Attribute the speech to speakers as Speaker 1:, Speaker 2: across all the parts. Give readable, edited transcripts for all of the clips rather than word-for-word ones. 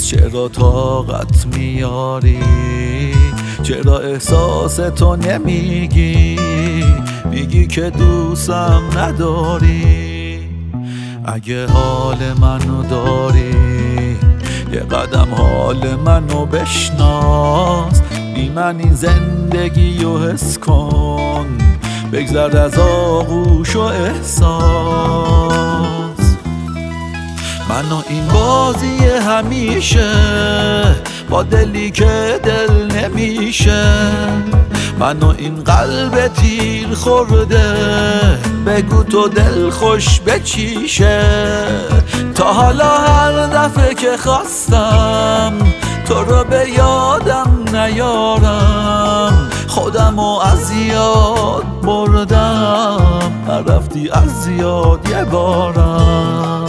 Speaker 1: چرا طاقت میاری؟ چرا احساس تو نمیگی؟ میگی که دوستم نداری. اگه حال منو داری یه قدم حال منو بشناس. بی من این زندگی رو حس کن، بگذر از آغوش و احساس. من و این بازی همیشه با دلی که دل نمیشه. من و این قلب تیر خورده بگو تو دل خوش بچیشه. تا حالا هر دفعه که خواستم تو رو به یادم نیارم، خودمو از یاد بردم، رفتی از یاد یه بارم.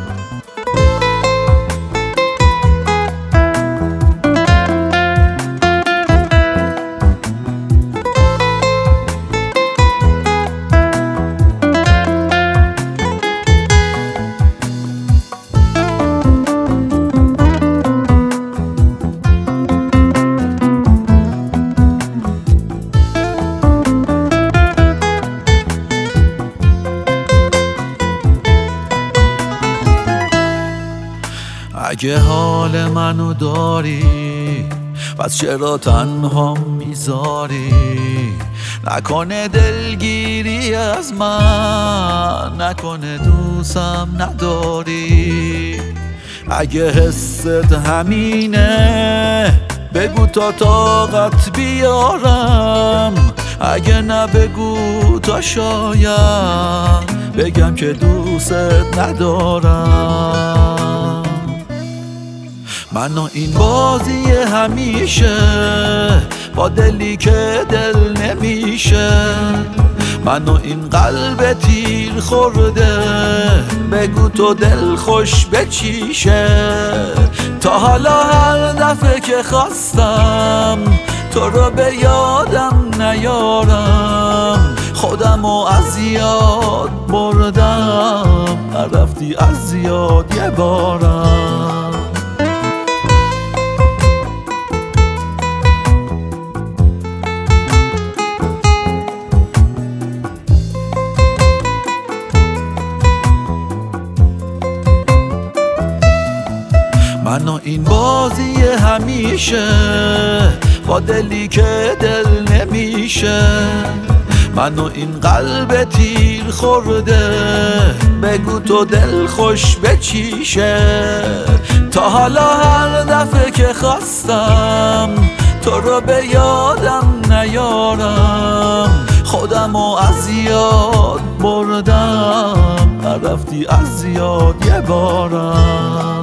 Speaker 1: اگه حال منو داری پس چرا تنها میذاری؟ نکنه دلگیری از من، نکنه دوستم نداری. اگه حست همینه بگو تا طاقت بیارم، اگه نه بگو تا شاید بگم که دوست ندارم. من و این بازی همیشه با دلی که دل نمیشه. من و این قلب تیر خورده بگو تو دل خوش بچیشه. تا حالا هر دفعه که خواستم تو رو به یادم نیارم، خودمو از یاد بردم، رفتی از یاد یه بارم. من و این بازی همیشه با دلی که دل نمیشه. من و این قلب تیر خورده بگو تو دل خوش بچیشه. تا حالا هر دفعه که خواستم تو رو به یادم نیارم، خودمو از یاد بردم، رفتی از یاد یه بارم.